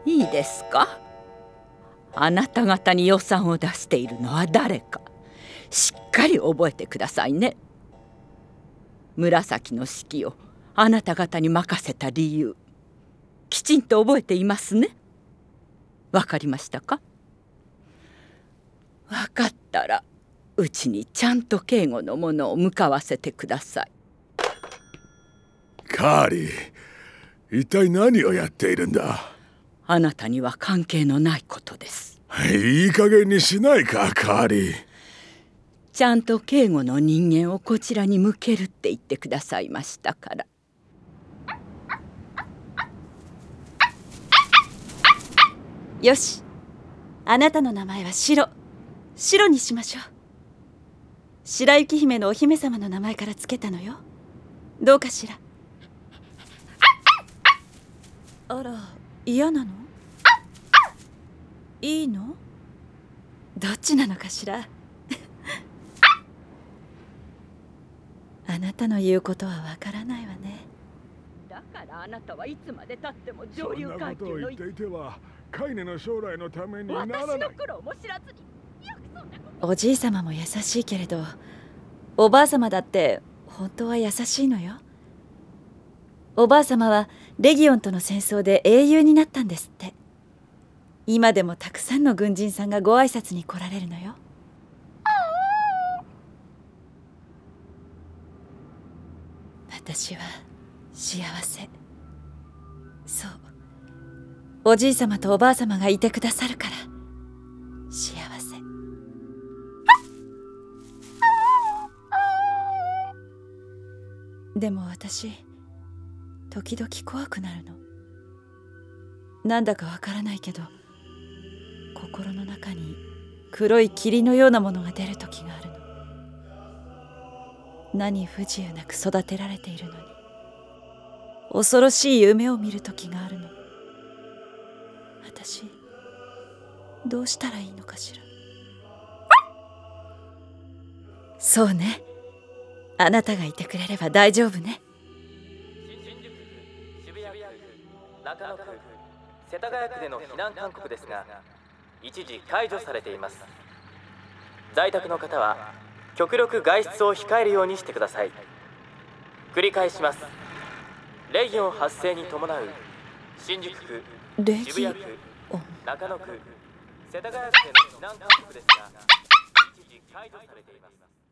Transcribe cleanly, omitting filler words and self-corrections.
いいですか。あなた方に予算を出しているのは誰か、しっかり覚えてくださいね。紫の指揮をあなた方に任せた理由、きちんと覚えていますね。わかりましたか。わかったらうちにちゃんと警護の者を向かわせてください。 カーリー、一体何をやっているんだ。 あなたには関係のないことです。 いい加減にしないか、カーリー。 ちゃんと警護の人間をこちらに向けるって言ってくださいましたから。 よし、あなたの名前は白にしましょう。白雪姫のお姫様の名前からつけたのよ。どうかしら。あら、嫌なの？いいの？どっちなのかしら。あなたの言うことはわからないわね。 だからあなたはいつまでたっても上流階級の。 そんなことを言っていてはカイネの将来のためにならない。 私の苦労も知らずによくそんなこと。 おじい様も優しいけれど、おばあ様だって本当は優しいのよ。おばあ様はレギオンとの戦争で英雄になったんですって。今でもたくさんの軍人さんがご挨拶に来られるのよ。私は幸せ。そう、おじい様とおばあ様がいてくださるから幸せ。でも私、時々怖くなるの。なんだかわからないけど、心の中に黒い霧のようなものが出る時があるの。何不自由なく育てられているのに、恐ろしい夢を見る時があるの。私、どうしたらいいのかしら。そうね、あなたがいてくれれば大丈夫ね。 新宿区、渋谷区、中野区、世田谷区での避難勧告ですが、一時解除されています。在宅の方は極力外出を控えるようにしてください。繰り返します。レギオン発生に伴う新宿区、渋谷区、中野区、世田谷区での避難勧告ですが、一時解除されています。